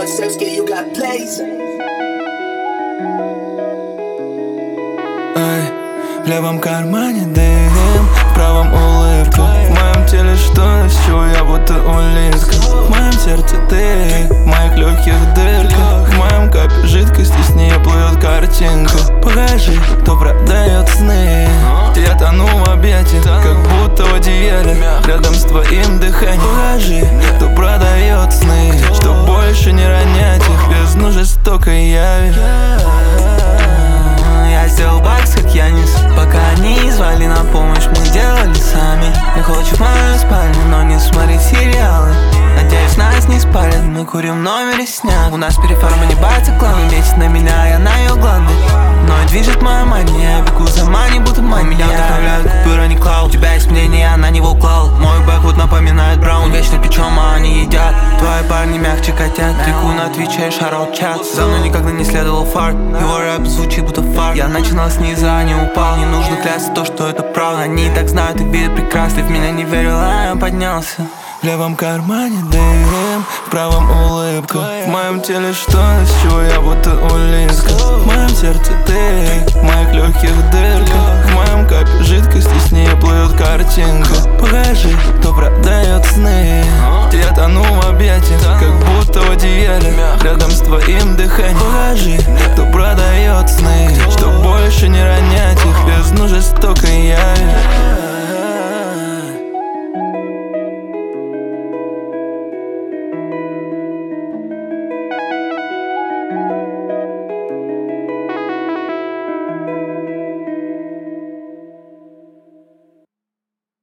Yourselfski, you got plays. Эй, в левом кармане дым, в правом улыбка. В моем теле что еще, я будто улитка. В моем сердце ты, в моих легких дырка. В моем капе жидкости, с ней плывет картинка. Покажи, кто продает сны. Я тону в объятиях, как будто в одеяле, рядом с твоим дыханием. Покажи, кто продает сны, чтоб больше не ронять их бездну жестокой яви. Я сделал бакс, как Янис, пока они звали на помощь, мы делали сами. Мы хочешь в мою спальню, но не смотреть сериалы. Надеюсь, нас не спалят, мы курим в номере сняк. У нас переформа не бается клан, метит на меня, я на ее гланды. Мной движет моя мания, я бегу за мани, будто мания. Меня вдохновляют купюры, не клау. У тебя есть мнение, я на него уклал. Мой бэквуд напоминает браун, вечно печем, а они едят. Твои парни мягче котят, трику на твиче, шароут чат. За мной никогда не следовал фарт, его рэп звучит будто фарт. Я начинал снизу, а не упал. Не нужно клясться то, что это правда. Они и так знают, их видят прекрасно. В меня не верил, а я поднялся. В левом кармане дым, в правом улыбка. В моем теле что, с чего я будто улитка. В моем сердце ты, в моих легких дырка. В моем капе жидкости, с ней плывет картинка. Покажи, кто продает сны. Я тону в объятиях, как будто в одеяле, рядом с твоим дыханием. Покажи, кто продает сны, чтоб больше не ронять их бездну жестокой яви.